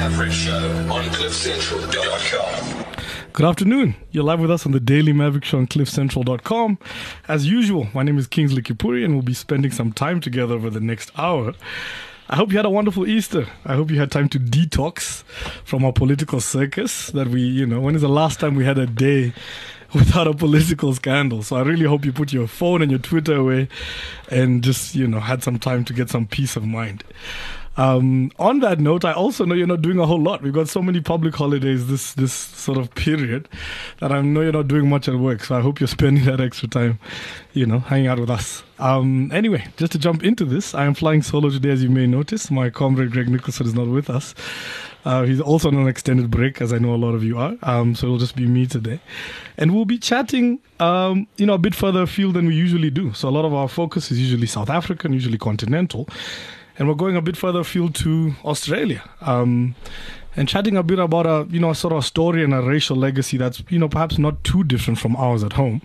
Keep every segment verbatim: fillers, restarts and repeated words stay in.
Maverick Show on cliff central dot com. Good afternoon. You're live with us on the Daily Maverick Show on cliff central dot com. As usual, my name is Kingsley Kipuri, and we'll be spending some time together over the next hour. I hope you had a wonderful Easter. I hope you had time to detox from our political circus that we, you know, when is the last time we had a day without a political scandal? So I really hope you put your phone and your Twitter away and just, you know, had some time to get some peace of mind. Um, on that note, I also know you're not doing a whole lot. We've got so many public holidays this this sort of period that I know you're not doing much at work. So I hope you're spending that extra time, you know, hanging out with us. Um, anyway, just to jump into this, I am flying solo today, as you may notice. My comrade Greg Nicholson is not with us. Uh, he's also on an extended break, as I know a lot of you are. Um, so it'll just be me today. And we'll be chatting, um, you know, a bit further afield than we usually do. So a lot of our focus is usually South African, usually continental. And we're going a bit further afield to Australia, um, and chatting a bit about a, you know, sort of a story and a racial legacy that's, you know, perhaps not too different from ours at home.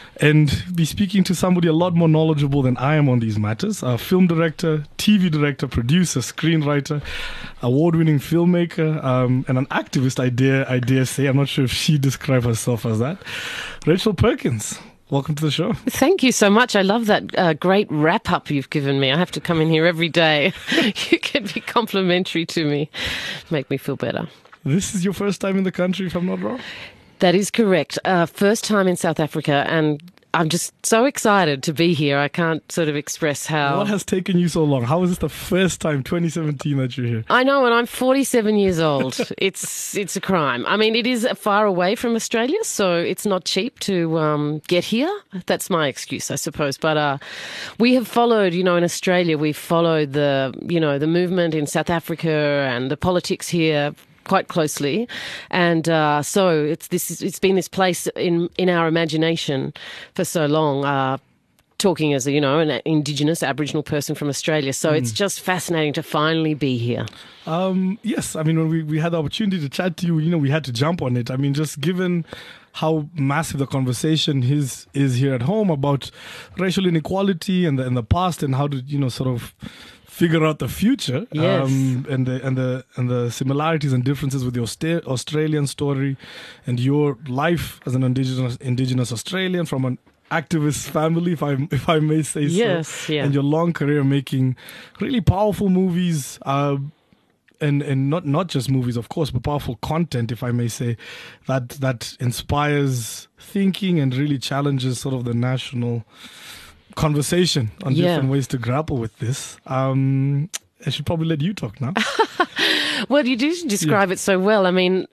And be speaking to somebody a lot more knowledgeable than I am on these matters, a film director, T V director, producer, screenwriter, award-winning filmmaker, um, and an activist, I dare, I dare say. I'm not sure if she describes herself as that. Rachel Perkins. Welcome to the show. Thank you so much. I love that uh, great wrap-up you've given me. I have to come in here every day. You can be complimentary to me. Make me feel better. This is your first time in the country, if I'm not wrong? That is correct. Uh, first time in South Africa, and I'm just so excited to be here. I can't sort of express how... What has taken you so long? How is this the first time, twenty seventeen, that you're here? I know, and I'm forty-seven years old. It's it's a crime. I mean, it is far away from Australia, so it's not cheap to um, get here. That's my excuse, I suppose. But uh, we have followed, you know, in Australia, we've followed the, you know, the movement in South Africa and the politics here quite closely, and uh, so it's this. It's been this place in in our imagination for so long. Uh, talking as a, you know, an Indigenous Aboriginal person from Australia, so mm. it's just fascinating to finally be here. Um, yes, I mean, when we we had the opportunity to chat to you, you know, we had to jump on it. I mean, just given how massive the conversation is is here at home about racial inequality and the, and the past, and how to, you know, sort of figure out the future, yes. um, and the and the and the similarities and differences with the Austa- Australian story and your life as an indigenous indigenous Australian from an activist family, if I if I may say yes, so, yeah. and your long career making really powerful movies, uh, and and not not just movies, of course, but powerful content, if I may say, that that inspires thinking and really challenges sort of the national conversation on yeah. different ways to grapple with this. Um, I should probably let you talk now. Well, you do describe yeah. it so well. I mean,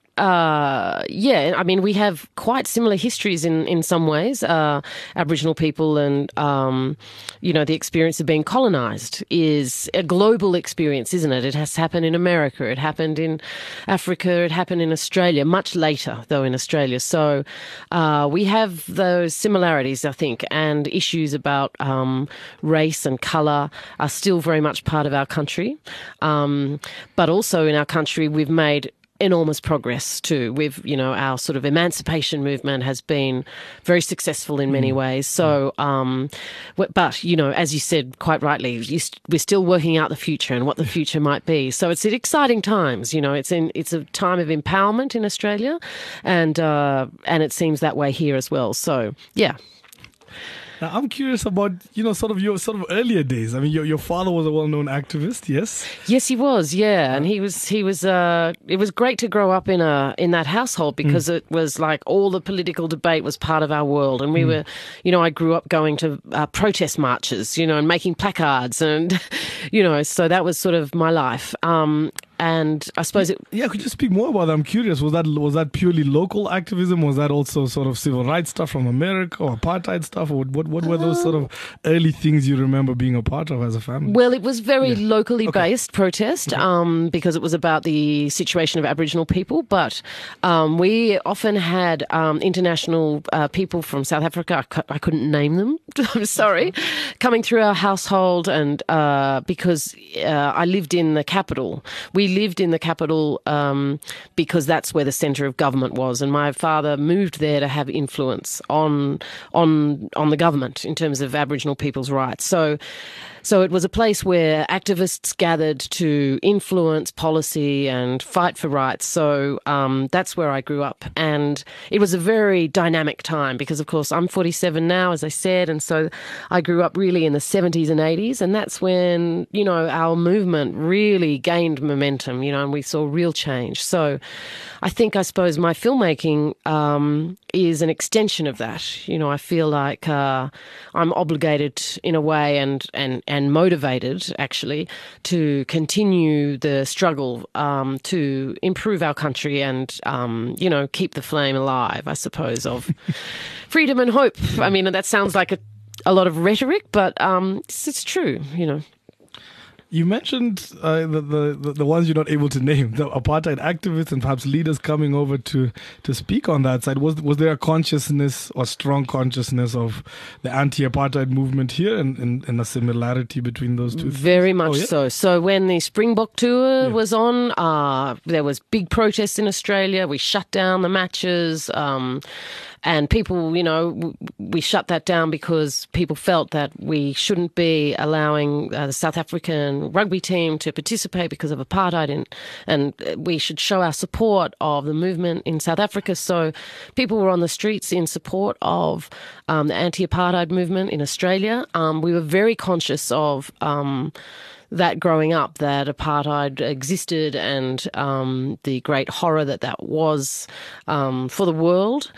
uh, yeah, I mean, we have quite similar histories in, in some ways. Uh, Aboriginal people and, um, you know, the experience of being colonised is a global experience, isn't it? It has happened in America. It happened in Africa. It happened in Australia, much later, though, in Australia. So uh, we have those similarities, I think, and issues about um, race and colour are still very much part of our country. Um, but also in our country, we've made enormous progress too. We've, you know, our sort of emancipation movement has been very successful in many mm. ways. So, um, but, you know, as you said quite rightly, you st- we're still working out the future and what the future might be. So it's at exciting times, you know, it's in, it's a time of empowerment in Australia, and, uh, and it seems that way here as well. So, yeah. Now, I'm curious about, you know, sort of your sort of earlier days. I mean, your your father was a well-known activist, yes? Yes, he was, yeah. And he was, he was, uh, it was great to grow up in a, in that household because mm. it was like all the political debate was part of our world. And we mm. were, you know, I grew up going to uh, protest marches, you know, and making placards and, you know, so that was sort of my life. Um, And I suppose it... Yeah, could you speak more about that? I'm curious. Was that was that purely local activism? Was that also sort of civil rights stuff from America or apartheid stuff? Or what, what, what were those sort of early things you remember being a part of as a family? Well, it was very yeah. locally okay. based protest okay. um, because it was about the situation of Aboriginal people. But um, we often had um, international uh, people from South Africa. I, cu- I couldn't name them. I'm sorry. Coming through our household, and uh, because uh, I lived in the capital. We lived in the capital um, because that's where the centre of government was, and my father moved there to have influence on on on the government in terms of Aboriginal people's rights. So So it was a place where activists gathered to influence policy and fight for rights. So um, that's where I grew up. And it was a very dynamic time because, of course, I'm forty-seven now, as I said. And so I grew up really in the seventies and eighties. And that's when, you know, our movement really gained momentum, you know, and we saw real change. So I think, I suppose, my filmmaking um, is an extension of that. You know, I feel like uh, I'm obligated in a way and, and, and motivated, actually, to continue the struggle um, to improve our country and, um, you know, keep the flame alive, I suppose, of freedom and hope. I mean, that sounds like a, a lot of rhetoric, but um, it's, it's true, you know. You mentioned uh, the, the the ones you're not able to name, the apartheid activists and perhaps leaders coming over to, to speak on that side. Was was there a consciousness or strong consciousness of the anti-apartheid movement here and, and, and a similarity between those two things? Very much Oh, yeah? so. So when the Springbok tour Yeah. was on, uh, there was big protests in Australia. We shut down the matches. Um, And people, you know, w- we shut that down because people felt that we shouldn't be allowing uh, the South African rugby team to participate because of apartheid, and, and we should show our support of the movement in South Africa. So people were on the streets in support of um, the anti-apartheid movement in Australia. Um, we were very conscious of um, that growing up, that apartheid existed and um, the great horror that that was um, for the world.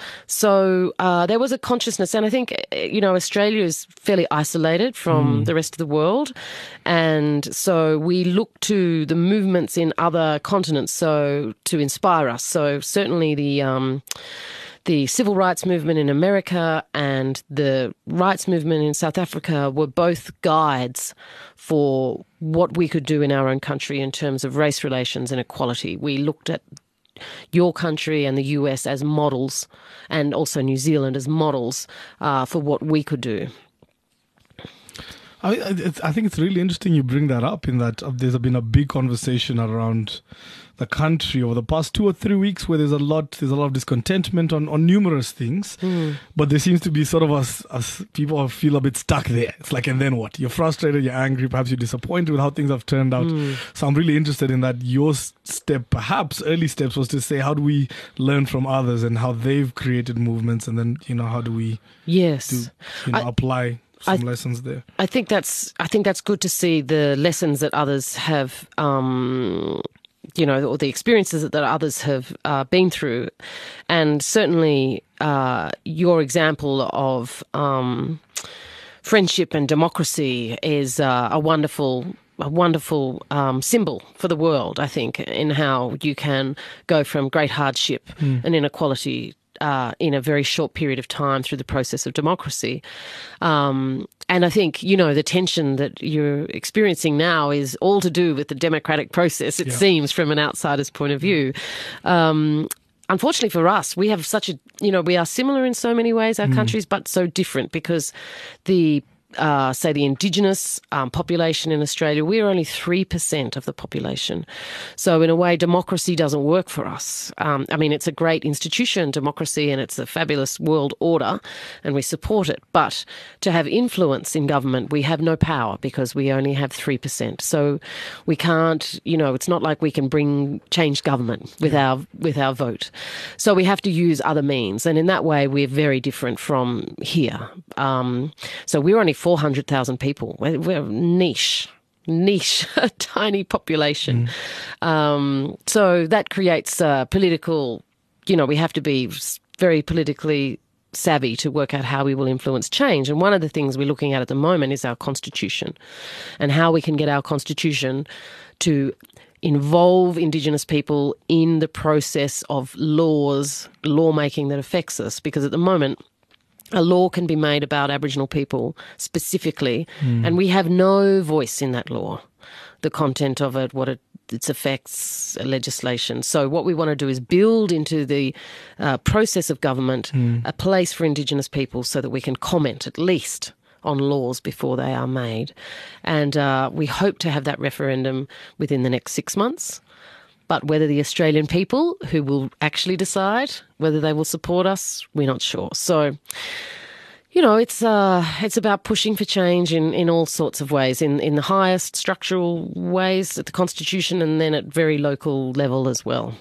So uh, there was a consciousness, and I think, you know, Australia is fairly isolated from mm. the rest of the world, and so we look to the movements in other continents so to inspire us. So certainly the um, the civil rights movement in America and the rights movement in South Africa were both guides for what we could do in our own country in terms of race relations and equality. We looked at your country and the U S as models, and also New Zealand as models uh, for what we could do. I, it's, I think it's really interesting you bring that up, in that uh, there's been a big conversation around the country over the past two or three weeks where there's a lot there's a lot of discontentment on, on numerous things, mm. but there seems to be sort of us, us people feel a bit stuck there. It's like, and then what? You're frustrated, you're angry, perhaps you're disappointed with how things have turned out. Mm. So I'm really interested in that. Your step, perhaps early steps, was to say, how do we learn from others and how they've created movements, and then, you know, how do we yes do, you know, I, apply some I, lessons there. I think that's I think that's good to see the lessons that others have, um, you know, or the experiences that others have uh, been through, and certainly uh, your example of um, friendship and democracy is uh, a wonderful. A wonderful um, symbol for the world, I think, in how you can go from great hardship mm. and inequality Uh, in a very short period of time through the process of democracy. Um, and I think, you know, the tension that you're experiencing now is all to do with the democratic process, it yeah. seems, from an outsider's point of view. Um, unfortunately for us, we have such a, you know, we are similar in so many ways, our mm. countries, but so different, because the Uh, say the indigenous um, population in Australia, we're only three percent of the population. So in a way, democracy doesn't work for us. Um, I mean, it's a great institution, democracy, and it's a fabulous world order, and we support it. But to have influence in government, we have no power because we only have three percent. So we can't, you know, it's not like we can bring change government with yeah. our with our vote. So we have to use other means. And in that way, we're very different from here. Um, so we're only four hundred thousand people. We're, we're niche, niche, a tiny population. Mm. Um, so that creates uh, political, you know, we have to be very politically savvy to work out how we will influence change. And one of the things we're looking at at the moment is our constitution, and how we can get our constitution to involve Indigenous people in the process of laws, lawmaking that affects us. Because at the moment, a law can be made about Aboriginal people specifically, mm. and we have no voice in that law, the content of it, what it, its effects, legislation. So what we want to do is build into the uh, process of government mm. a place for Indigenous people so that we can comment at least on laws before they are made. And uh, we hope to have that referendum within the next six months. But whether the Australian people who will actually decide whether they will support us, we're not sure. So, You know, it's uh, it's about pushing for change in, in all sorts of ways, in, in the highest structural ways at the Constitution and then at very local level as well.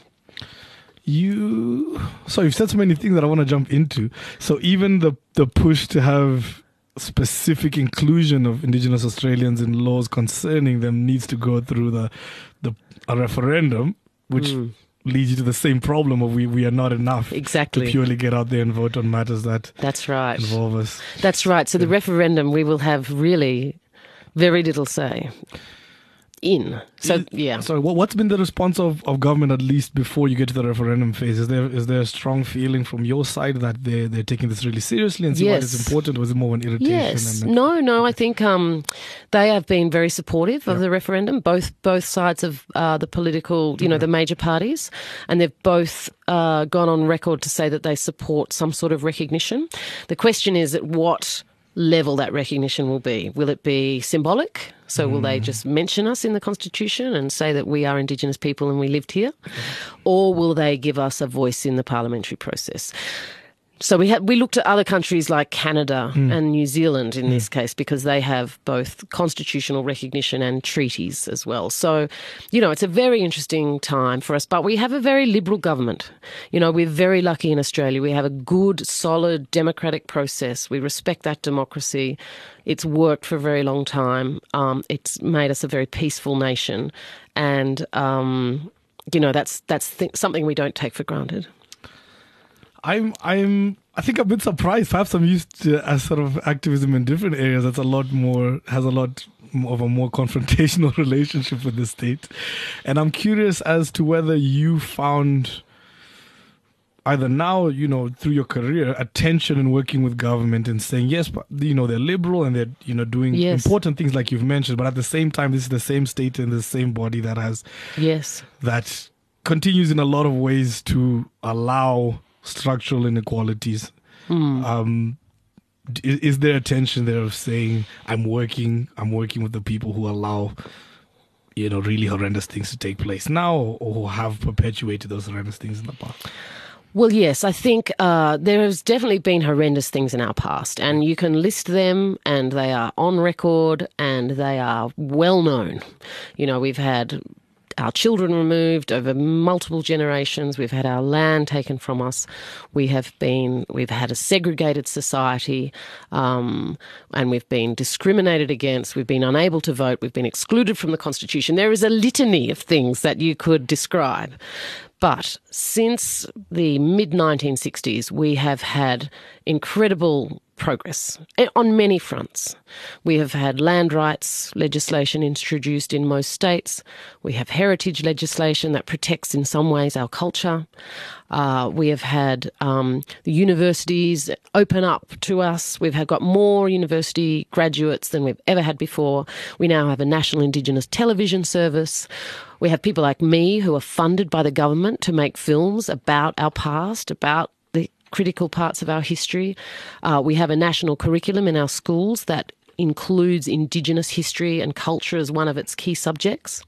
You so you've said so many things that I want to jump into. So even the the push to have specific inclusion of Indigenous Australians in laws concerning them needs to go through the the a referendum, which mm. leads you to the same problem of we, we are not enough exactly. to purely get out there and vote on matters that That's right. involve us. That's right. So yeah. the referendum, we will have really very little say in. So, yeah. So what, what's been the response of, of government, at least before you get to the referendum phase? Is there is there a strong feeling from your side that they're, they're taking this really seriously and see yes. why it's important? Or is it more an irritation? Yes. And no, no. I think um, they have been very supportive of yeah. the referendum, both both sides of uh, the political, you know, the major parties. And they've both uh, gone on record to say that they support some sort of recognition. The question is at what level that recognition will be. Will it be symbolic? So will they just mention us in the Constitution and say that we are Indigenous people and we lived here? Or will they give us a voice in the parliamentary process? So we had, we looked at other countries like Canada mm. and New Zealand in mm. this case because they have both constitutional recognition and treaties as well. So, you know, it's a very interesting time for us, but we have a very liberal government. You know, we're very lucky in Australia. We have a good, solid democratic process. We respect that democracy. It's worked for a very long time. Um, it's made us a very peaceful nation. And, um, you know, that's, that's th- something we don't take for granted. I'm, I'm, I think I'm a bit surprised. Perhaps I'm used to as sort of activism in different areas. That's a lot more, has a lot of a more confrontational relationship with the state. And I'm curious as to whether you found either now, you know, through your career, attention in working with government and saying, yes, but, you know, they're liberal and they're, you know, doing yes. important things like you've mentioned. But at the same time, this is the same state and the same body that has, yes, that continues in a lot of ways to allow structural inequalities. Mm. Um, is, is there a tension there of saying, I'm working, I'm working with the people who allow, you know, really horrendous things to take place now or who have perpetuated those horrendous things in the past? Well, yes, I think uh, there has definitely been horrendous things in our past, and you can list them, and they are on record, and they are well known. You know, we've had our children removed over multiple generations. We've had our land taken from us. We have been, we've had a segregated society, um, and we've been discriminated against. We've been unable to vote. We've been excluded from the Constitution. There is a litany of things that you could describe. But since the mid nineteen sixties, we have had incredible progress on many fronts. We have had land rights legislation introduced in most states. We have heritage legislation that protects in some ways our culture. Uh, we have had um, the universities open up to us. We've had got more university graduates than we've ever had before. We now have a national Indigenous television service. We have people like me who are funded by the government to make films about our past, about the critical parts of our history. Uh, we have a national curriculum in our schools that includes Indigenous history and culture as one of its key subjects.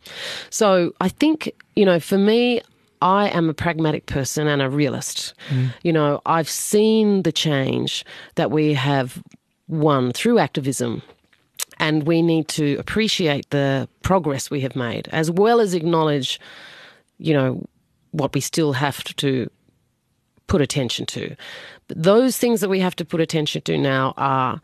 So I think, you know, for me, I am a pragmatic person and a realist. Mm. You know, I've seen the change that we have won through activism. And we need to appreciate the progress we have made, as well as acknowledge, you know, what we still have to put attention to. But those things that we have to put attention to now are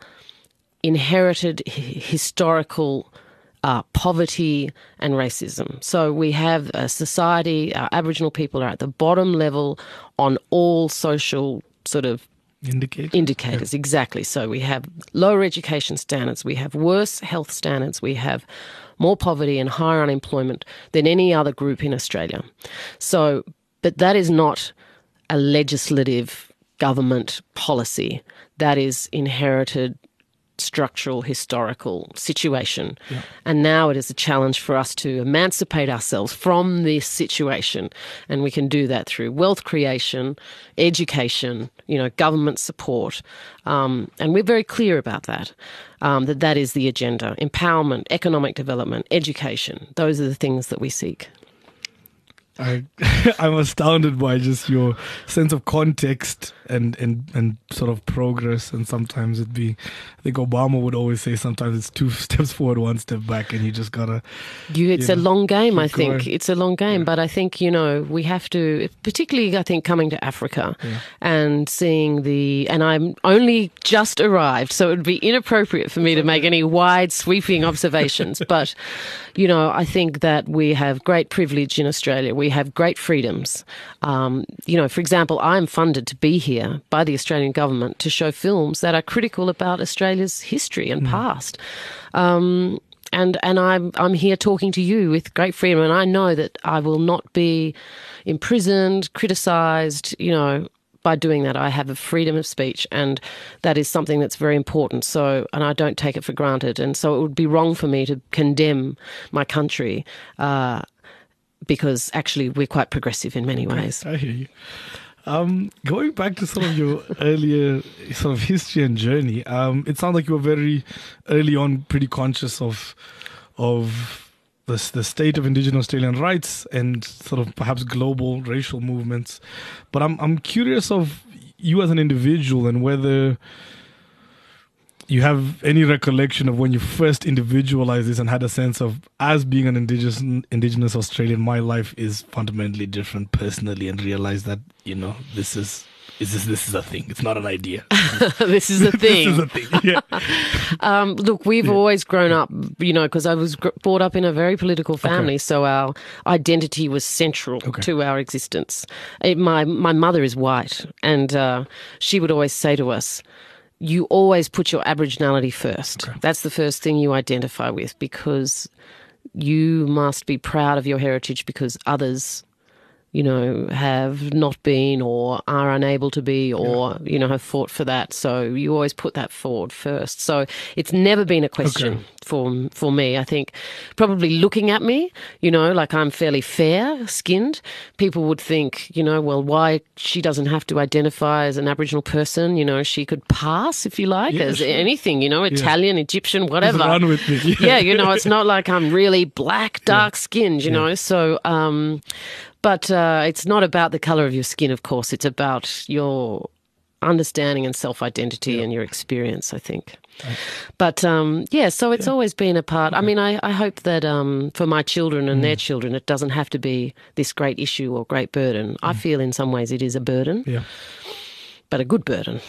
inherited h- historical uh, poverty and racism. So we have a society, our Aboriginal people are at the bottom level on all social sort of Indicators. Indicators, yeah. Exactly. So we have lower education standards, we have worse health standards, we have more poverty and higher unemployment than any other group in Australia. So, but that is not a legislative government policy. That is inherited structural, historical situation. Yeah. And now it is a challenge for us to emancipate ourselves from this situation. And we can do that through wealth creation, education, you know, government support. Um, and we're very clear about that, um, that that is the agenda. Empowerment, economic development, education. Those are the things that we seek. I, I'm astounded by just your sense of context and, and, and sort of progress. And sometimes it be, I think Obama would always say sometimes it's two steps forward, one step back, and you just gotta. You, it's you a know, long game, I think. going. It's a long game, Yeah. but I think, you know, we have to, particularly I think coming to Africa Yeah. and seeing the, and I'm only just arrived, so it would be inappropriate for me to make any wide sweeping observations. But, you know, I think that we have great privilege in Australia. We have great freedoms. Um, you know, for example, I'm funded to be here by the Australian government to show films that are critical about Australia's history and past. Um, and and I'm I'm here talking to you with great freedom, and I know that I will not be imprisoned, criticised, you know, by doing that. I have a freedom of speech, and that is something that's very important. So, and I don't take it for granted. And so it would be wrong for me to condemn my country uh, because actually we're quite progressive in many ways. I hear you. Um, going back to sort of your earlier sort of history and journey, um, it sounds like you were very early on pretty conscious of of the, the state of Indigenous Australian rights and sort of perhaps global racial movements. But I'm I'm curious of you as an individual and whether you have any recollection of when you first individualized this and had a sense of, as being an indigenous indigenous Australian, my life is fundamentally different personally, and realize that, you know, this is is this this is a thing. It's not an idea. This is a thing. This is a thing. Yeah. Um, look, we've Yeah. always grown up, you know, because I was gr- brought up in a very political family, Okay. so our identity was central Okay. to our existence. It, my my mother is white, and uh, she would always say to us, you always put your Aboriginality first. Okay. That's the first thing you identify with, because you must be proud of your heritage because others, you know, have not been or are unable to be or, you know, have fought for that. So you always put that forward first. So it's never been a question Okay. for for me. I think probably looking at me, you know, like I'm fairly fair-skinned, people would think, you know, well, why she doesn't have to identify as an Aboriginal person. You know, she could pass, if you like, Yeah, as sure. anything, you know, Italian, Egyptian, whatever. Just run with me. Yeah, you know, it's not like I'm really black, dark skinned, you know. So, um, but uh, it's not about the colour of your skin, of course. It's about your understanding and self-identity and your experience, I think. But, um, yeah, so it's always been a part. I mean, I, I hope that um, for my children and their children, it doesn't have to be this great issue or great burden. I feel in some ways it is a burden, Yeah. but a good burden.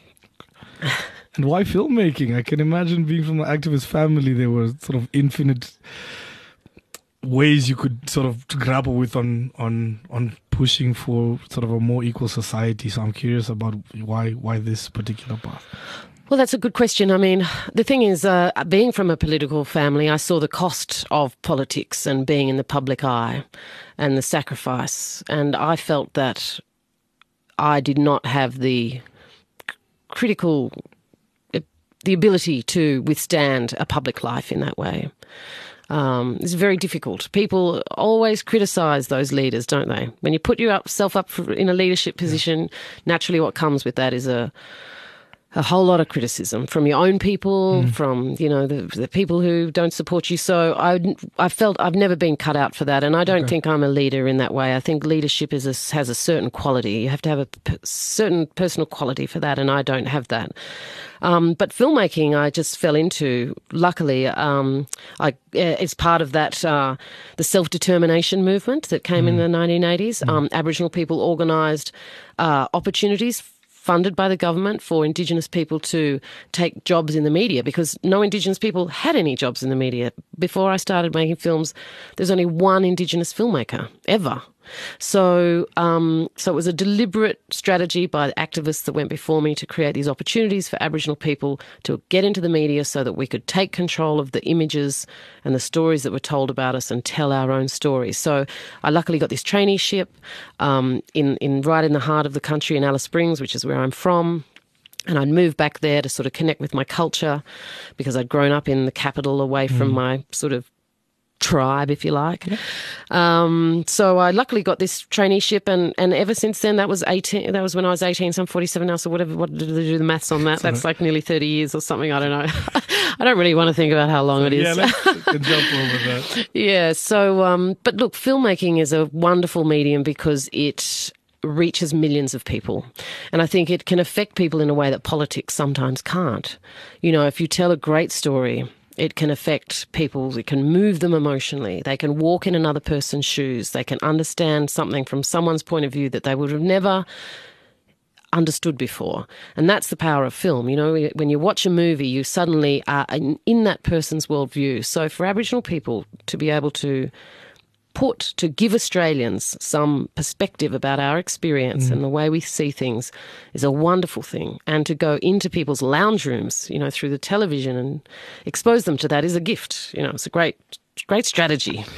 And why filmmaking? I can imagine being from an activist family, there were sort of infinite ways you could sort of grapple with on on on pushing for sort of a more equal society. So I'm curious about why why this particular path. Well, that's a good question. I mean, the thing is, uh, being from a political family, I saw the cost of politics and being in the public eye and the sacrifice. And I felt that I did not have the critical, the ability to withstand a public life in that way. Um, it's very difficult. People always criticise those leaders, don't they? When you put yourself up for, in a leadership position, naturally what comes with that is a a whole lot of criticism from your own people, mm. from, you know, the, the people who don't support you. So I, I felt I've never been cut out for that, and I don't okay. think I'm a leader in that way. I think leadership is a, has a certain quality. You have to have a p- certain personal quality for that, and I don't have that. Um, but filmmaking, I just fell into. Luckily, um, I, it's part of that uh, the self-determination movement that came mm. in the nineteen eighties. Mm. Um, Aboriginal people organised uh, opportunities funded by the government for Indigenous people to take jobs in the media, because no Indigenous people had any jobs in the media. Before I started making films, there's only one Indigenous filmmaker ever. So um, so it was a deliberate strategy by the activists that went before me to create these opportunities for Aboriginal people to get into the media so that we could take control of the images and the stories that were told about us and tell our own stories. So I luckily got this traineeship um, in, in right in the heart of the country in Alice Springs, which is where I'm from. And I'd moved back there to sort of connect with my culture because I'd grown up in the capital away from mm. my sort of tribe, if you like. Yeah. Um, so I luckily got this traineeship, and, and ever since then, that was eighteen. That was when I was eighteen. So I'm forty-seven now. So whatever. What did they do the maths on that? That's like nearly thirty years or something. I don't know. I don't really want to think about how long so, it is. Yeah, let's jump over that. Yeah. So, um, but look, filmmaking is a wonderful medium because it reaches millions of people. And I think it can affect people in a way that politics sometimes can't. You know, if you tell a great story, it can affect people. It can move them emotionally. They can walk in another person's shoes. They can understand something from someone's point of view that they would have never understood before. And that's the power of film. You know, when you watch a movie, you suddenly are in, in that person's worldview. So for Aboriginal people to be able to put, to give Australians some perspective about our experience mm. and the way we see things is a wonderful thing. And to go into people's lounge rooms, you know, through the television and expose them to that is a gift. You know, it's a great, great strategy.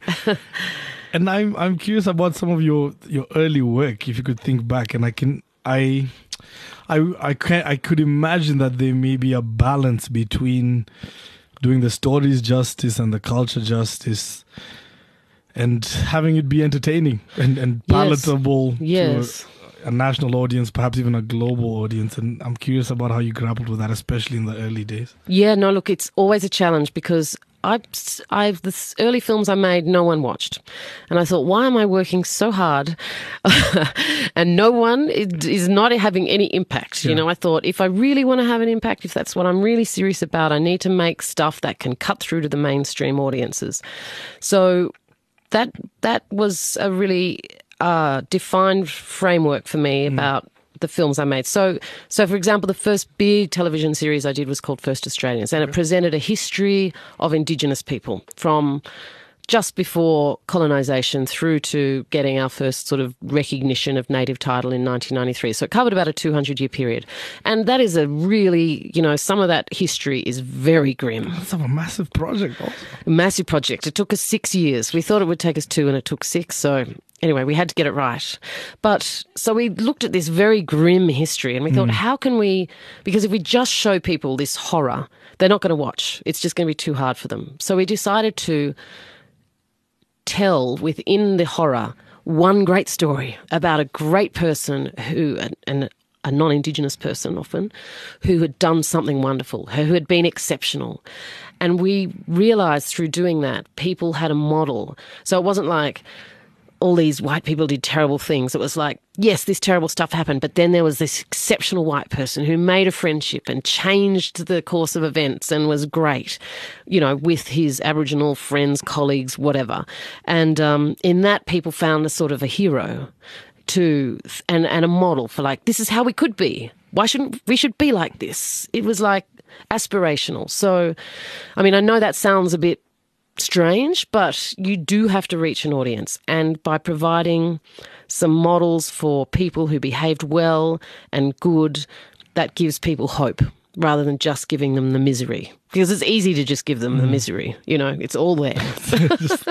And I'm I'm curious about some of your, your early work, if you could think back. And I can I I I can I could imagine that there may be a balance between doing the stories justice and the culture justice, and having it be entertaining and, and palatable yes. Yes. to a, a national audience, perhaps even a global audience. And I'm curious about how you grappled with that, especially in the early days. Yeah, no, look, it's always a challenge because I, I've the early films I made, no one watched. And I thought, why am I working so hard and no one is not having any impact? Yeah. You know, I thought if I really want to have an impact, if that's what I'm really serious about, I need to make stuff that can cut through to the mainstream audiences. So That that was a really uh, defined framework for me mm. about the films I made. So, so for example, the first big television series I did was called First Australians, and it presented a history of Indigenous people from just before colonisation through to getting our first sort of recognition of native title in nineteen ninety-three. So it covered about a two hundred year period. And that is a really, you know, some of that history is very grim. That's a massive project also. Massive project. It took us six years. We thought it would take us two and it took six. So anyway, we had to get it right. But so we looked at this very grim history and we thought, mm. how can we, because if we just show people this horror, they're not going to watch. It's just going to be too hard for them. So we decided to tell within the horror one great story about a great person who, and a non-Indigenous person often, who had done something wonderful, who had been exceptional. And we realised through doing that, people had a model. So it wasn't like all these white people did terrible things. It was like, yes, this terrible stuff happened, but then there was this exceptional white person who made a friendship and changed the course of events and was great, you know, with his Aboriginal friends, colleagues, whatever. And um, in that, people found a sort of a hero to and, and a model for like, this is how we could be. Why shouldn't we should be like this? It was like aspirational. So, I mean, I know that sounds a bit strange, but you do have to reach an audience, and by providing some models for people who behaved well and good, that gives people hope rather than just giving them the misery, because it's easy to just give them mm. the misery, you know, it's all there. Just,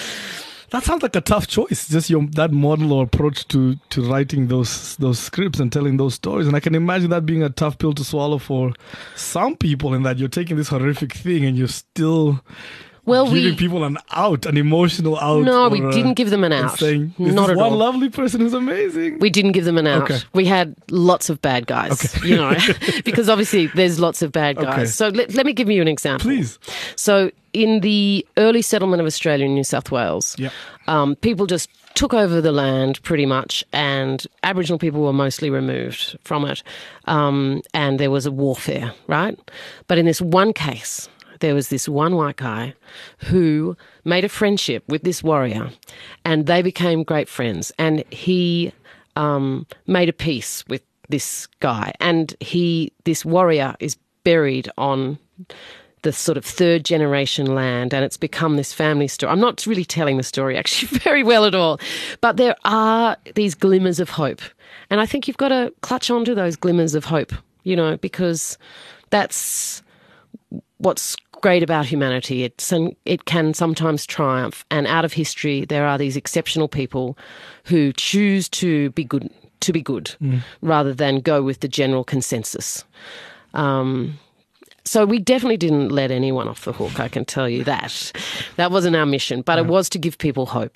that sounds like a tough choice, just your that model or approach to to writing those those scripts and telling those stories. And I can imagine that being a tough pill to swallow for some people, in that you're taking this horrific thing and you're still Well, giving we, people an out, an emotional out. No, we a, didn't give them an out. Saying, Not at one all. lovely person who's amazing. We didn't give them an out. Okay. We had lots of bad guys, okay. you know, because obviously there's lots of bad guys. Okay. So let, let me give you an example. Please. So in the early settlement of Australia in New South Wales, yep. um, people just took over the land pretty much, and Aboriginal people were mostly removed from it, um, and there was a warfare, right? But in this one case, there was this one white guy who made a friendship with this warrior, and they became great friends. And he um, made a peace with this guy, and he, this warrior, is buried on the sort of third generation land, and it's become this family story. I'm not really telling the story actually very well at all, but there are these glimmers of hope, and I think you've got to clutch onto those glimmers of hope, you know, because that's what's great about humanity. It's an, it can sometimes triumph, and out of history there are these exceptional people who choose to be good, to be good, mm. rather than go with the general consensus. Um, so we definitely didn't let anyone off the hook, I can tell you that. That wasn't our mission, but it was to give people hope.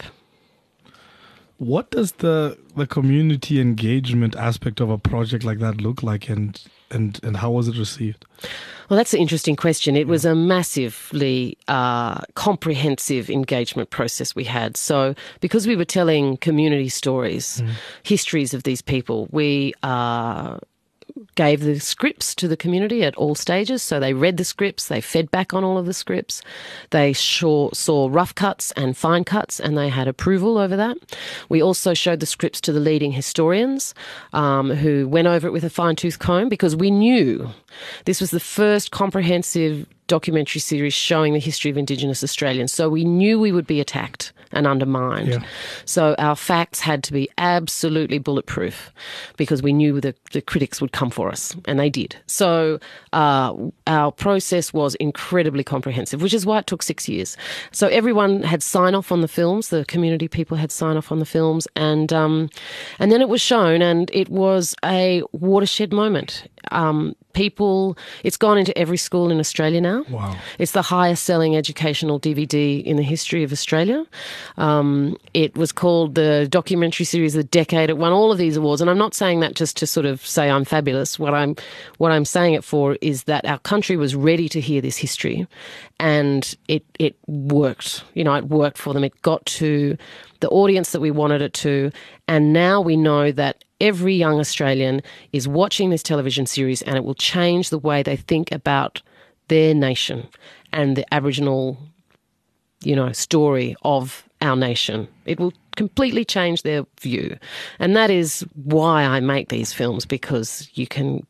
What does the the community engagement aspect of a project like that look like, and and, and how was it received? Well, that's an interesting question. It was a massively uh, comprehensive engagement process we had. So because we were telling community stories, mm. histories of these people, we uh, gave the scripts to the community at all stages. So they read the scripts, they fed back on all of the scripts, they saw, saw rough cuts and fine cuts, and they had approval over that. We also showed the scripts to the leading historians um, who went over it with a fine-tooth comb, because we knew this was the first comprehensive documentary series showing the history of Indigenous Australians. So we knew we would be attacked and undermined. Yeah. So our facts had to be absolutely bulletproof, because we knew that the critics would come for us, and they did. So uh, our process was incredibly comprehensive, which is why it took six years. So everyone had sign-off on the films, the community people had sign-off on the films, and um, and then it was shown, and it was a watershed moment. Um, people, it's gone into every school in Australia now. Wow. It's the highest selling educational D V D in the history of Australia. Um, it was called the documentary series of the decade. It won all of these awards. And I'm not saying that just to sort of say I'm fabulous. What I'm, what I'm saying it for is that our country was ready to hear this history, and it, it worked. You know, it worked for them. It got to the audience that we wanted it to. And now we know that every young Australian is watching this television series, and it will change the way they think about their nation and the Aboriginal, you know, story of our nation. It will completely change their view. And that is why I make these films, because you can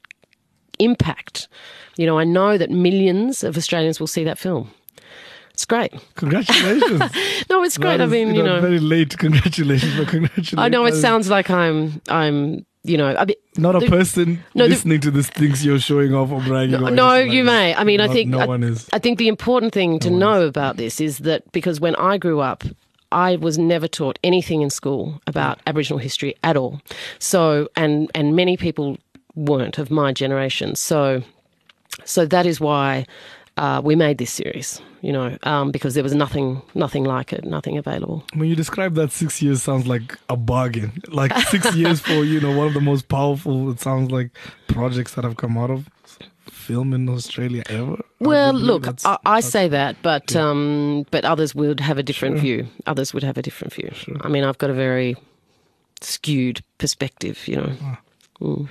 impact. You know, I know that millions of Australians will see that film. It's great. Congratulations. No, it's great. That I is, mean, you you know, know, very late. Congratulations, but congratulations. I know it sounds like I'm, I'm, you know, I mean, not a the, person no, listening the, to this thinks you're showing off or bragging. No, or no like you that. may. I mean, Not, I think no I, one is. I think the important thing to no know about this is that because when I grew up, I was never taught anything in school about Aboriginal history at all. So, and and many people weren't of my generation. So, so that is why uh, we made this series. You know, um, because there was nothing, nothing like it, nothing available. When you describe that, six years sounds like a bargain. Like six years for, you know, one of the most powerful, it sounds like, projects that have come out of film in Australia ever. Well, Arguably, look, that's, I, I that's, say that, but yeah. um, but others would have a different Sure. view. Others would have a different view. Sure. I mean, I've got a very skewed perspective, you know. Ah. Mm.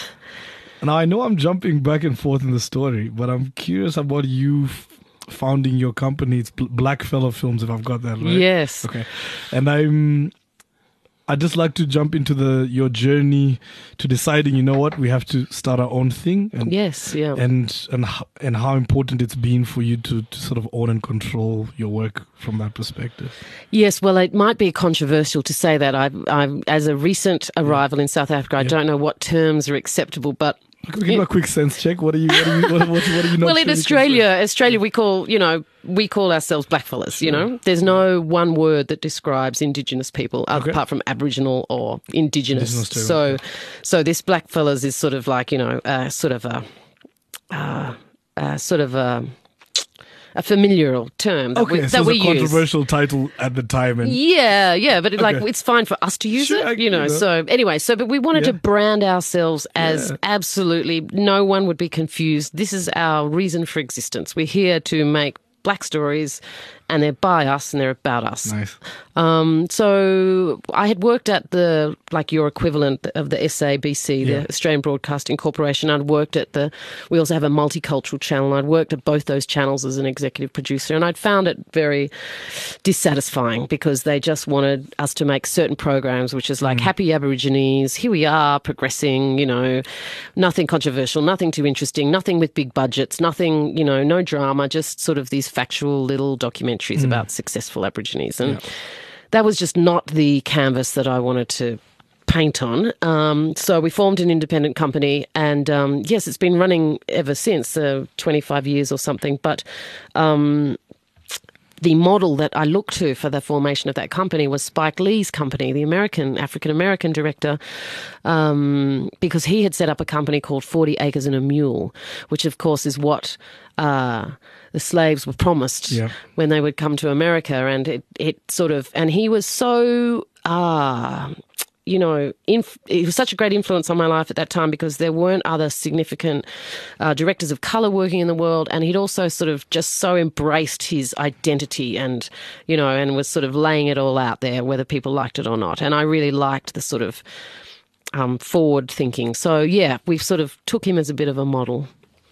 Now, I know I'm jumping back and forth in the story, but I'm curious about you f- founding your company. It's Bl- Blackfellow Films, if I've got that right. Yes. Okay. And I'm... I'd just like to jump into the your journey to deciding, you know what, we have to start our own thing. And, Yes, yeah. And and how, and how important it's been for you to, to sort of own and control your work from that perspective. Yes, well, it might be controversial to say that. I, I, as a recent arrival in South Africa, I Yeah. don't know what terms are acceptable, but Can we give a quick sense check? What are you? What are you? What, what, what are you not? well, in sure you can Australia, Australia, we call you know we call ourselves blackfellas. You know, there's no one word that describes Indigenous people Okay. apart from Aboriginal or Indigenous. Indigenous too, so, okay. so this blackfellas is sort of like you know, uh, sort of a, uh, uh, sort of a, a familiar term that Okay, we, so that we it's a use. controversial title at the time, and Yeah, yeah, but it, like Okay. it's fine for us to use Sure, it, I- you know. you know. So anyway, so but we wanted Yeah. to brand ourselves as Yeah. absolutely no one would be confused. This is our reason for existence. We're here to make black stories, and they're by us and they're about us. nice. Um, so I had worked at the, like your equivalent of the S A B C, Yeah. the Australian Broadcasting Corporation. I'd worked at the, we also have a multicultural channel. I'd worked at both those channels as an executive producer, and I'd found it very dissatisfying because they just wanted us to make certain programs, which is like Happy Aborigines, here we are progressing, you know, nothing controversial, nothing too interesting, nothing with big budgets, nothing, you know, no drama, just sort of these factual little documentaries about successful Aborigines. And Yeah. that was just not the canvas that I wanted to paint on. Um, so we formed an independent company, and um, yes, it's been running ever since, uh, twenty-five years or something. But um, the model that I looked to for the formation of that company was Spike Lee's company, the American, African-American director, um, because he had set up a company called forty acres and a Mule, which of course is what uh, the slaves were promised yeah. when they would come to America. And it, it sort of, and he was so, uh, you know, inf- it was such a great influence on my life at that time because there weren't other significant uh, directors of colour working in the world, and he'd also sort of just so embraced his identity and, you know, and was sort of laying it all out there, whether people liked it or not. And I really liked the sort of um, forward thinking. So, yeah, we've sort of took him as a bit of a model.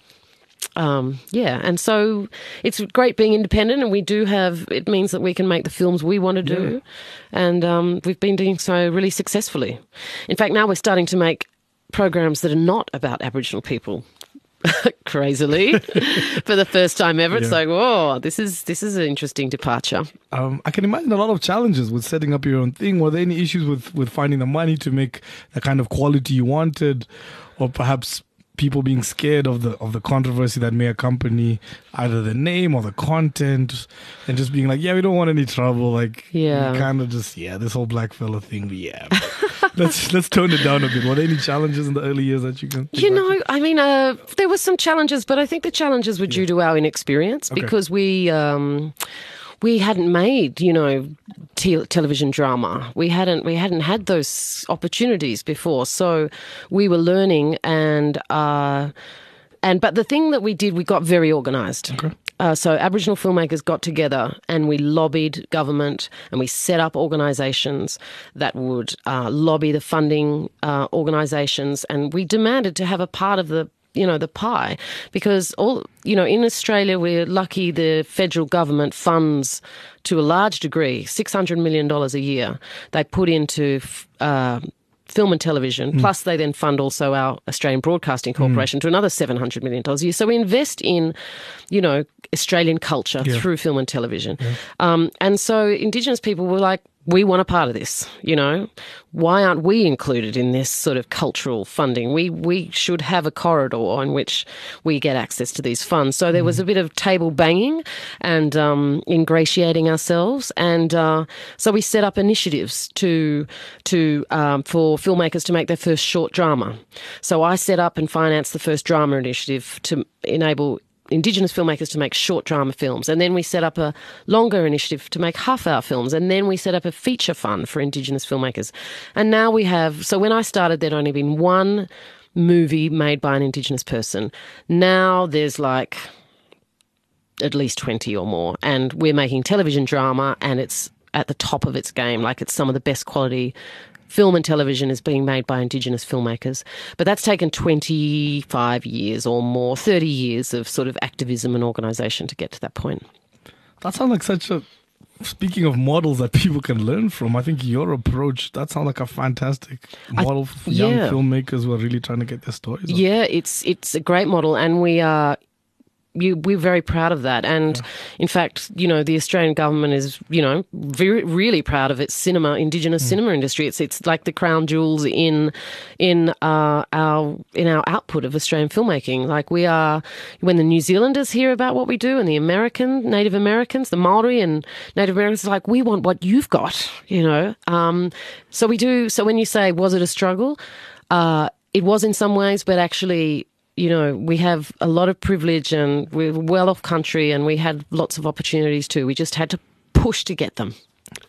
Um, yeah, and so it's great being independent, and we do have, it means that we can make the films we want to do, yeah. and um, we've been doing so really successfully. In fact, now we're starting to make programs that are not about Aboriginal people, crazily, for the first time ever. It's yeah. like, whoa, this is this is an interesting departure. Um, I can imagine a lot of challenges with setting up your own thing. Were there any issues with, with finding the money to make the kind of quality you wanted, or perhaps people being scared of the of the controversy that may accompany either the name or the content, and just being like, yeah, we don't want any trouble. Like, yeah, kind of just, yeah, this whole black fella thing, yeah. let's let's tone it down a bit. Were there any challenges in the early years that you can think You back know, to? I mean, uh, there were some challenges, but I think the challenges were due Yeah. to our inexperience Okay. because we... Um, we hadn't made, you know, te- television drama. We hadn't we hadn't had those opportunities before, so we were learning. And uh, and but the thing that we did, we got very organised. Okay. Uh, so Aboriginal filmmakers got together and we lobbied government, and we set up organisations that would uh, lobby the funding uh, organisations, and we demanded to have a part of the you know, the pie, because all, you know, in Australia, we're lucky the federal government funds to a large degree, six hundred million dollars a year they put into uh, film and television, mm. plus they then fund also our Australian Broadcasting Corporation mm. to another seven hundred million dollars a year. So we invest in, you know, Australian culture yeah. through film and television. Yeah. Um, and so Indigenous people were like, we want a part of this, you know. Why aren't we included in this sort of cultural funding? We we should have a corridor in which we get access to these funds. So there was a bit of table banging and um, ingratiating ourselves, and uh, so we set up initiatives to to um, for filmmakers to make their first short drama. So I set up and financed the first drama initiative to enable Indigenous filmmakers to make short drama films. And then we set up a longer initiative to make half-hour films. And then we set up a feature fund for Indigenous filmmakers. And now we have, so when I started, there'd only been one movie made by an Indigenous person. Now there's like at least twenty or more. And we're making television drama, and it's at the top of its game. Like, it's some of the best quality film and television is being made by Indigenous filmmakers. But that's taken twenty-five years or more, thirty years of sort of activism and organisation to get to that point. That sounds like such a, speaking of models that people can learn from, I think your approach, that sounds like a fantastic model for I, young yeah. filmmakers who are really trying to get their stories out. Yeah, it's it's a great model, and we are... You, we're very proud of that. And yeah. in fact, you know, the Australian government is, you know, very, really proud of its cinema, Indigenous mm. cinema industry. It's it's like the crown jewels in in uh, our in our output of Australian filmmaking. Like, we are, when the New Zealanders hear about what we do, and the American, Native Americans, the Maori and Native Americans, like, we want what you've got, you know. Um, so we do. So when you say, was it a struggle? Uh, it was in some ways, but actually, you know, we have a lot of privilege, and we're well off country, and we had lots of opportunities too. We just had to push to get them.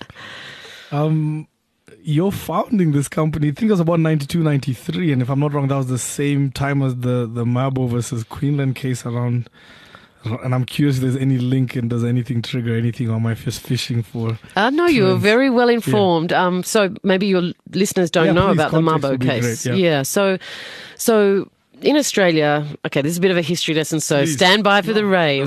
Um, you're founding this company, I think it was about ninety-two, ninety-three, and if I'm not wrong, that was the same time as the, the Mabo versus Queensland case around. And I'm curious if there's any link, and does anything trigger anything, or am I just fishing for? Uh, no, you were very well informed. Yeah. Um, so maybe your listeners don't yeah, know please, about the Mabo case. Great, yeah. yeah. So, so in Australia, okay, this is a bit of a history lesson, so please. Stand by for no, the rave.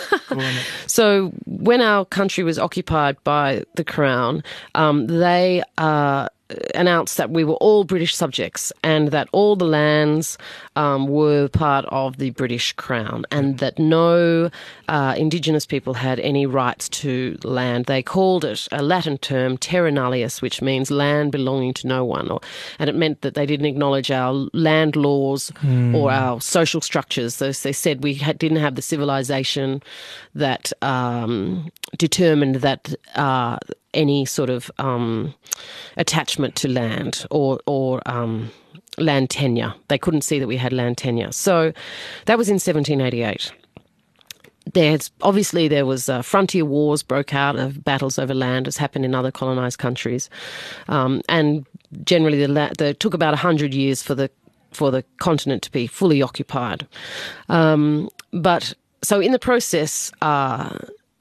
So when our country was occupied by the Crown, um, they uh, announced that we were all British subjects and that all the lands um, were part of the British Crown and that no uh, Indigenous people had any rights to land. They called it a Latin term, terra nullius, which means land belonging to no one. Or, and it meant that they didn't acknowledge our land laws mm. or our social structures. So they said we had, didn't have the civilization that um, determined that uh, any sort of um, attachment to land or or um, land tenure. They couldn't see that we had land tenure. So that was in seventeen eighty-eight. There's obviously there was uh, frontier wars broke out of battles over land, as happened in other colonised countries, um, and generally the, la- the it took about a hundred years for the for the continent to be fully occupied. Um, but so in the process, uh,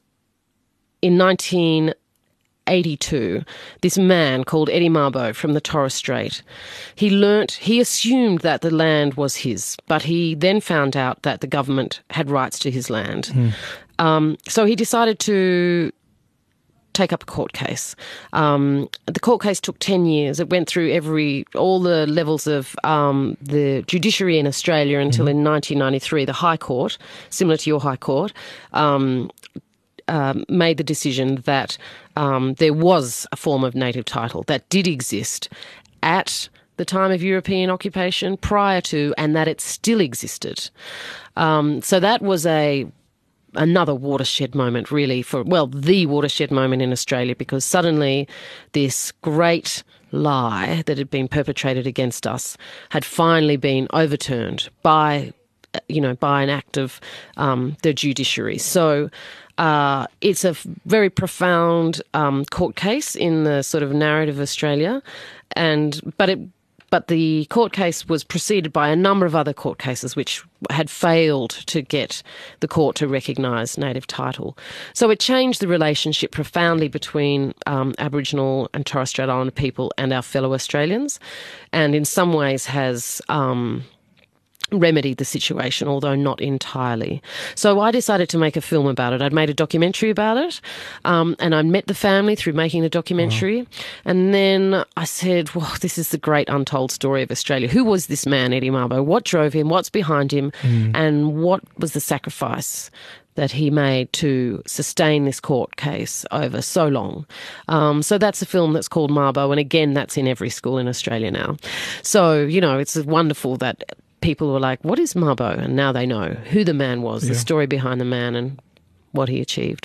in nineteen eighty-two, this man called Eddie Mabo from the Torres Strait, he learnt, he assumed that the land was his, but he then found out that the government had rights to his land. Mm. Um, so he decided to take up a court case. Um, the court case took ten years. It went through every, all the levels of um, the judiciary in Australia until mm. in nineteen ninety-three, the High Court, similar to your High Court, um, Um, made the decision that um, there was a form of native title that did exist at the time of European occupation, prior to, and that it still existed. Um, so that was a another watershed moment, really, for, well, the watershed moment in Australia, because suddenly this great lie that had been perpetrated against us had finally been overturned by, you know, by an act of um, the judiciary. So Uh, it's a very profound um, court case in the sort of narrative of Australia, and but it but the court case was preceded by a number of other court cases which had failed to get the court to recognise native title. So it changed the relationship profoundly between um, Aboriginal and Torres Strait Islander people and our fellow Australians, and in some ways has Um, remedied the situation, although not entirely. So I decided to make a film about it. I'd made a documentary about it, um, and I met the family through making the documentary. Wow. And then I said, well, this is the great untold story of Australia. Who was this man, Eddie Mabo? What drove him? What's behind him? Mm. And what was the sacrifice that he made to sustain this court case over so long? Um, so that's a film that's called Mabo, and again, that's in every school in Australia now. So, you know, it's wonderful that people were like, what is Mabo? And now they know who the man was, yeah. the story behind the man and what he achieved.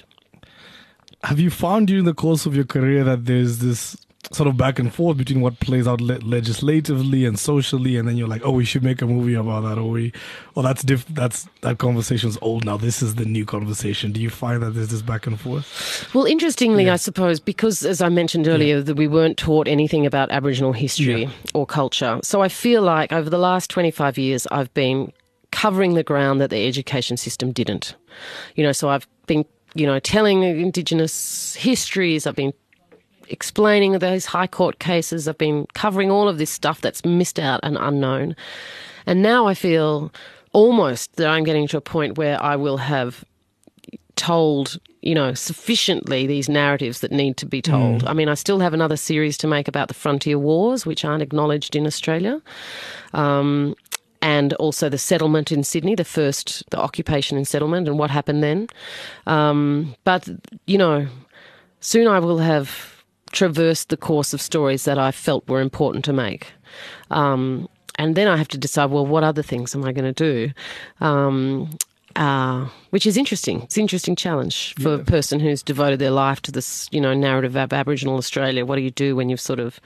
Have you found during the course of your career that there's this sort of back and forth between what plays out le- legislatively and socially, and then you're like, oh, we should make a movie about that, or we, or that's diff- that's that conversation's old now. This is the new conversation. Do you find that there's this back and forth? Well, interestingly, yeah. I suppose, because as I mentioned earlier, yeah. that we weren't taught anything about Aboriginal history yeah. or culture. So I feel like over the last twenty-five years, I've been covering the ground that the education system didn't. You know, so I've been, you know, telling Indigenous histories. I've been explaining those high court cases. I've been covering all of this stuff that's missed out and unknown. And now I feel almost that I'm getting to a point where I will have told, you know, sufficiently these narratives that need to be told. Mm. I mean, I still have another series to make about the frontier wars, which aren't acknowledged in Australia. Um, and also the settlement in Sydney, the first, the occupation and settlement and what happened then. Um, but, you know, soon I will have traversed the course of stories that I felt were important to make. Um, and then I have to decide, well, what other things am I going to do? Um, uh, which is interesting. It's an interesting challenge for yeah. a person who's devoted their life to this, you know, narrative of Aboriginal Australia. What do you do when you've sort of,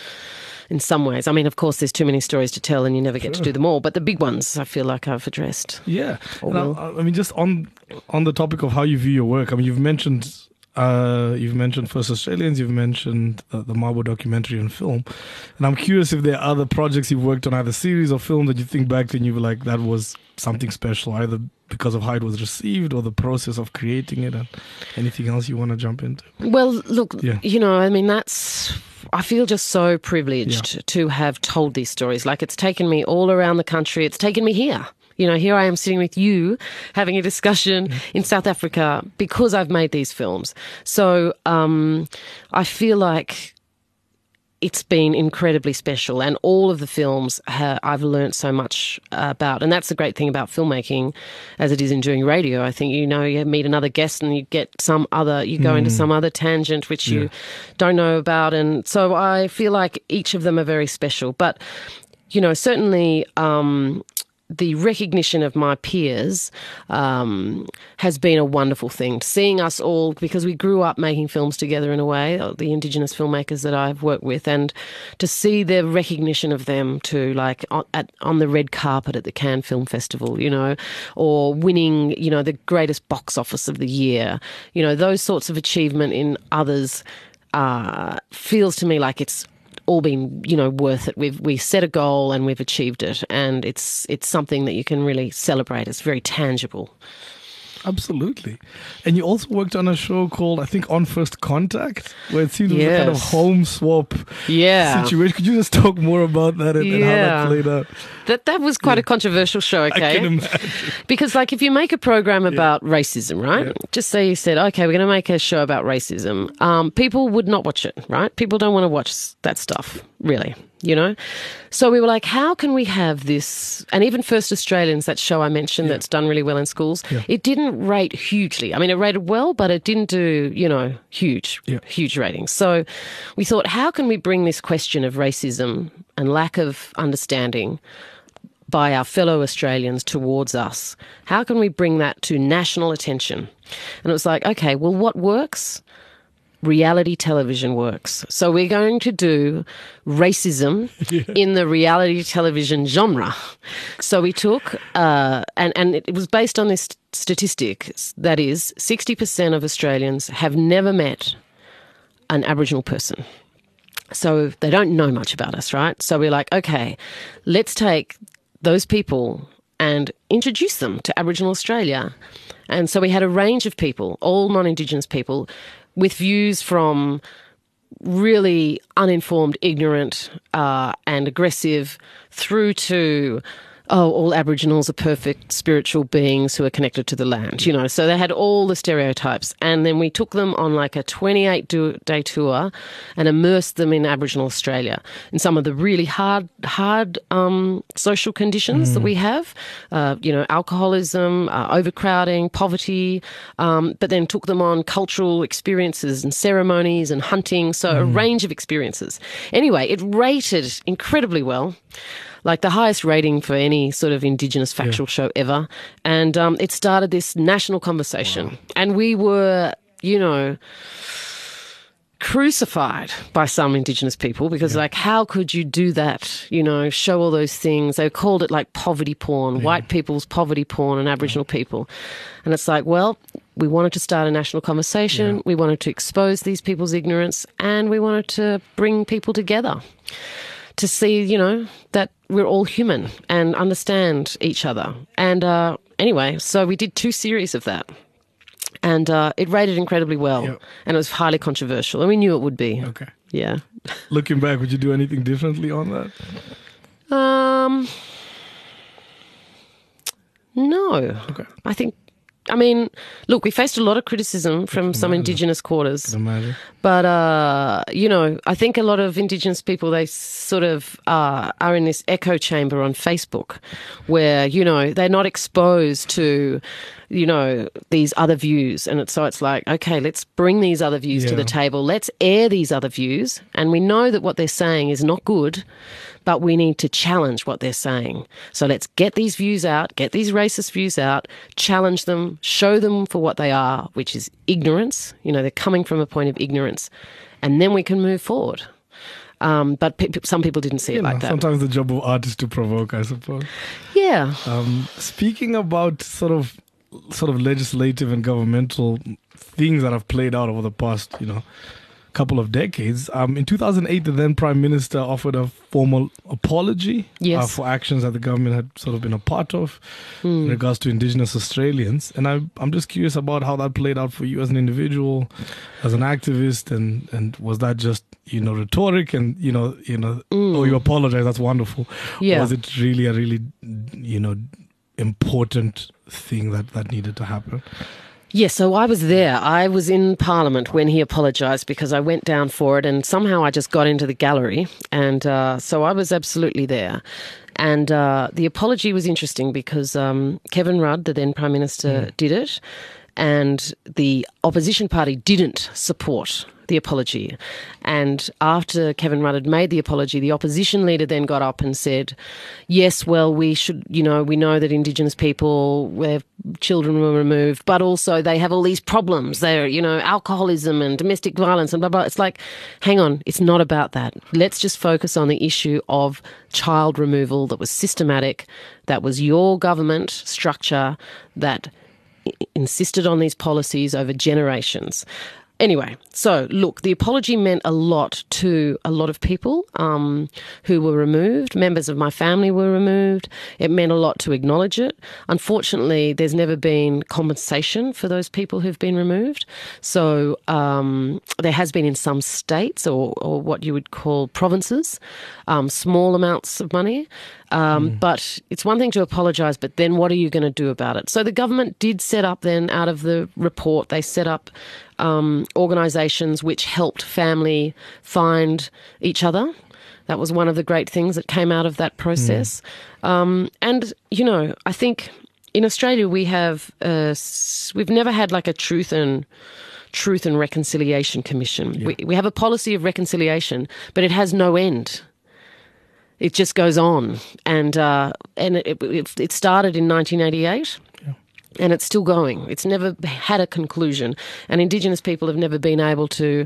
in some ways, I mean, of course, there's too many stories to tell and you never get sure. to do them all, but the big ones I feel like I've addressed. Yeah. Now, I mean, just on on the topic of how you view your work, I mean, you've mentioned Uh, you've mentioned First Australians, you've mentioned uh, the Mabo documentary and film. And I'm curious if there are other projects you've worked on, either series or film, that you think back to and you were like, that was something special, either because of how it was received or the process of creating it, and anything else you want to jump into? Well, look, yeah. you know, I mean, that's... I feel just so privileged yeah. to have told these stories. Like, it's taken me all around the country. It's taken me here. You know, here I am sitting with you having a discussion in South Africa because I've made these films. So um, I feel like it's been incredibly special, and all of the films ha- I've learnt so much about, and that's the great thing about filmmaking, as it is in doing radio. I think, you know, you meet another guest and you get some other, you go mm. into some other tangent which yeah. you don't know about, and so I feel like each of them are very special. But, you know, certainly um, the recognition of my peers um, has been a wonderful thing. Seeing us all, because we grew up making films together in a way, the Indigenous filmmakers that I've worked with, and to see the recognition of them too, like on, at, on the red carpet at the Cannes Film Festival, you know, or winning, you know, the greatest box office of the year, you know, those sorts of achievement in others uh, feels to me like it's all been, you know, worth it. We've we set a goal and we've achieved it, and it's it's something that you can really celebrate. It's very tangible. Absolutely. And you also worked on a show called, I think, On First Contact, where it seems yes. it was a kind of home swap yeah. situation. Could you just talk more about that and, yeah. and how that played out? That that was quite yeah. a controversial show, okay? I can imagine. Because, like, if you make a program about yeah. racism, right? Yeah. Just say you said, okay, we're going to make a show about racism. Um, people would not watch it, right? People don't want to watch that stuff, really. You know? So we were like, how can we have this? And even First Australians, that show I mentioned yeah. that's done really well in schools, yeah. it didn't rate hugely. I mean, it rated well, but it didn't do, you know, huge, yeah. huge ratings. So we thought, how can we bring this question of racism and lack of understanding by our fellow Australians towards us? How can we bring that to national attention? And it was like, okay, well, what works? Reality television works. So we're going to do racism yeah. in the reality television genre. So we took, uh, and, and it was based on this statistic, that is, sixty percent of Australians have never met an Aboriginal person. So they don't know much about us, right? So we're like, okay, let's take those people and introduce them to Aboriginal Australia. And so we had a range of people, all non-Indigenous people, with views from really uninformed, ignorant uh, and aggressive through to, oh, all Aboriginals are perfect spiritual beings who are connected to the land, you know. So they had all the stereotypes. And then we took them on like a twenty-eight day tour and immersed them in Aboriginal Australia in some of the really hard, hard um, social conditions mm. that we have, uh, you know, alcoholism, uh, overcrowding, poverty, um, but then took them on cultural experiences and ceremonies and hunting, so mm. a range of experiences. Anyway, it rated incredibly well. Like the highest rating for any sort of Indigenous factual yeah. show ever. And um, it started this national conversation. Wow. And we were, you know, crucified by some Indigenous people because, yeah. like, how could you do that? You know, show all those things. They called it like poverty porn, yeah. white people's poverty porn and Aboriginal yeah. people. And it's like, well, we wanted to start a national conversation. Yeah. We wanted to expose these people's ignorance, and we wanted to bring people together to see, you know, that we're all human and understand each other. And uh, anyway, so we did two series of that. And uh, it rated incredibly well. Yep. And it was highly controversial. And we knew it would be. Okay. Yeah. Looking back, would you do anything differently on that? Um. No. Okay. I think, I mean, look, we faced a lot of criticism from some imagine. Indigenous quarters. I can imagine. But, uh, you know, I think a lot of Indigenous people, they sort of uh, are in this echo chamber on Facebook where, you know, they're not exposed to, you know, these other views. And it's, so it's like, okay, let's bring these other views yeah. to the table. Let's air these other views. And we know that what they're saying is not good, but we need to challenge what they're saying. So let's get these views out, get these racist views out, challenge them, show them for what they are, which is ignorance. You know, they're coming from a point of ignorance. And then we can move forward. Um, but pe- some people didn't see you it know, like that. Sometimes the job of art is to provoke, I suppose. Yeah. Um, speaking about sort of sort of legislative and governmental things that have played out over the past, you know, couple of decades. Um, in two thousand eight, the then Prime Minister offered a formal apology yes. uh, for actions that the government had sort of been a part of mm. in regards to Indigenous Australians. And I, I'm just curious about how that played out for you as an individual, as an activist, and, and was that just, you know, rhetoric and, you know, you know, mm. oh, you apologize, that's wonderful. Yeah. Or was it really a really, you know, important thing that, that needed to happen? Yes, so I was there. I was in Parliament when he apologised because I went down for it and somehow I just got into the gallery. And uh, so I was absolutely there. And uh, the apology was interesting because um, Kevin Rudd, the then Prime Minister, mm. did it. And the opposition party didn't support the apology. And after Kevin Rudd had made the apology, the opposition leader then got up and said, yes, well, we should, you know, we know that Indigenous people, where children were removed, but also they have all these problems. They're, you know, alcoholism and domestic violence and blah, blah. It's like, hang on, it's not about that. Let's just focus on the issue of child removal that was systematic, that was your government structure that insisted on these policies over generations. Anyway, so look, the apology meant a lot to a lot of people um, who were removed. Members of my family were removed. It meant a lot to acknowledge it. Unfortunately, there's never been compensation for those people who've been removed. So um, there has been in some states or, or what you would call provinces, um, small amounts of money. Um, mm. But it's one thing to apologise, but then what are you going to do about it? So the government did set up then, out of the report, they set up um, organisations which helped family find each other. That was one of the great things that came out of that process. Mm. Um, and, you know, I think in Australia we have, uh, we've never had like a truth and Truth and Reconciliation Commission. Yeah. We, we have a policy of reconciliation, but it has no end. It just goes on, and uh, and it, it, it started in nineteen eighty-eight, yeah. and it's still going. It's never had a conclusion, and Indigenous people have never been able to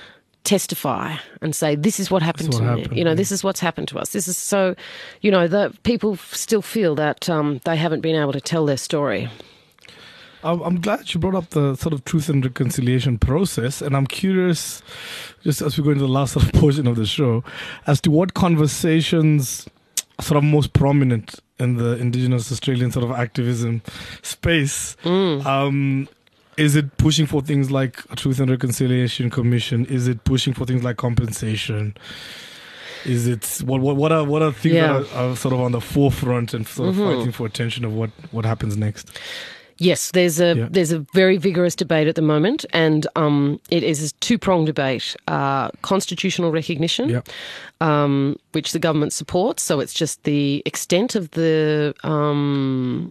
testify and say, this is what happened That's to what me. happened, you know, yeah. this is what's happened to us. This is so, you know, the people still feel that um, they haven't been able to tell their story. I'm glad you brought up the sort of truth and reconciliation process, and I'm curious, just as we go into the last sort of portion of the show, as to what conversations are sort of most prominent in the Indigenous Australian sort of activism space. Mm. Um, is it pushing for things like a Truth and Reconciliation Commission? Is it pushing for things like compensation? Is it what what what are what are things Yeah. that are, are sort of on the forefront and sort of Mm-hmm. fighting for attention of what what happens next? Yes, there's a Yeah. there's a very vigorous debate at the moment, and um, it is a two-pronged debate. Uh, constitutional recognition, Yeah. um, which the government supports, so it's just the extent of the um,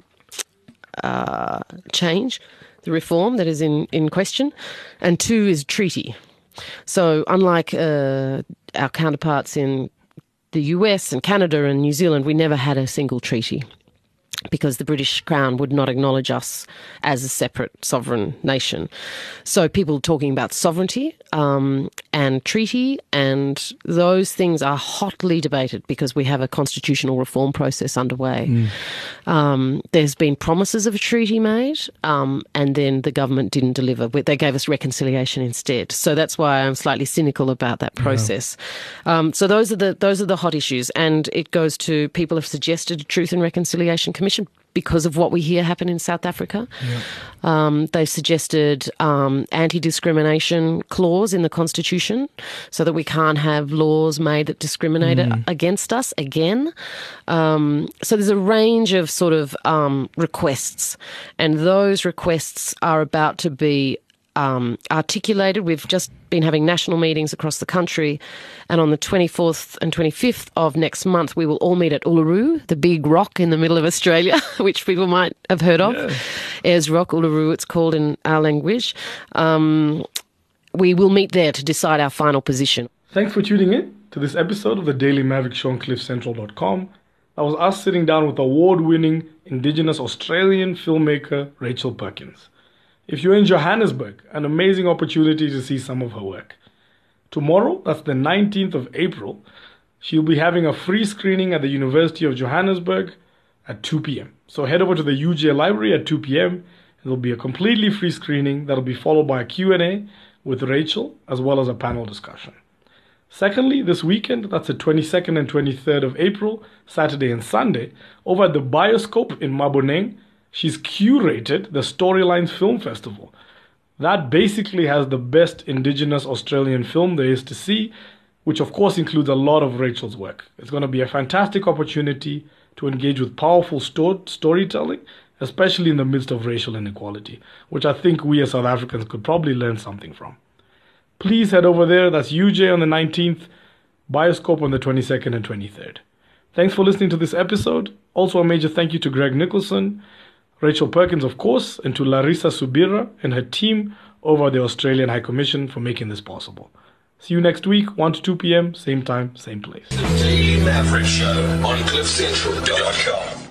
uh, change, the reform that is in, in question, and two is treaty. So unlike uh, our counterparts in the U S and Canada and New Zealand, we never had a single treaty, because the British Crown would not acknowledge us as a separate sovereign nation. So people talking about sovereignty um, and treaty, and those things are hotly debated because we have a constitutional reform process underway. Mm. Um, there's been promises of a treaty made, um, and then the government didn't deliver. They gave us reconciliation instead. So that's why I'm slightly cynical about that process. Yeah. Um, so those are the those are the hot issues, and it goes to, people have suggested a Truth and Reconciliation Commission because of what we hear happen in South Africa. Yeah. Um, they've suggested um, anti-discrimination clause in the Constitution so that we can't have laws made that discriminate mm. against us again. Um, so there's a range of sort of um, requests, and those requests are about to be Um, articulated. We've just been having national meetings across the country, and on the twenty-fourth and twenty-fifth of next month we will all meet at Uluru, the big rock in the middle of Australia, which people might have heard of. Yeah. Ayers Rock, Uluru, it's called in our language. Um, we will meet there to decide our final position. Thanks for tuning in to this episode of the Daily Maverick Show on cliff central dot com. That was us sitting down with award-winning Indigenous Australian filmmaker Rachel Perkins. If you're in Johannesburg, an amazing opportunity to see some of her work. Tomorrow, that's the nineteenth of April, she'll be having a free screening at the University of Johannesburg at two p.m. So head over to the U J Library at two p.m. It'll be a completely free screening that'll be followed by a Q and A with Rachel, as well as a panel discussion. Secondly, this weekend, that's the twenty-second and twenty-third of April, Saturday and Sunday, over at the Bioscope in Maboneng, she's curated the Storylines Film Festival. That basically has the best Indigenous Australian film there is to see, which of course includes a lot of Rachel's work. It's going to be a fantastic opportunity to engage with powerful sto- storytelling especially in the midst of racial inequality, which I think we as South Africans could probably learn something from. Please head over there. That's U J on the nineteenth, Bioscope on the twenty-second and twenty-third. Thanks for listening to this episode. Also, a major thank you to Greg Nicholson, Rachel Perkins, of course, and to Larissa Subira and her team over the Australian High Commission for making this possible. See you next week, one to two p.m., same time, same place. The Daily Maverick Show on cliff central dot com.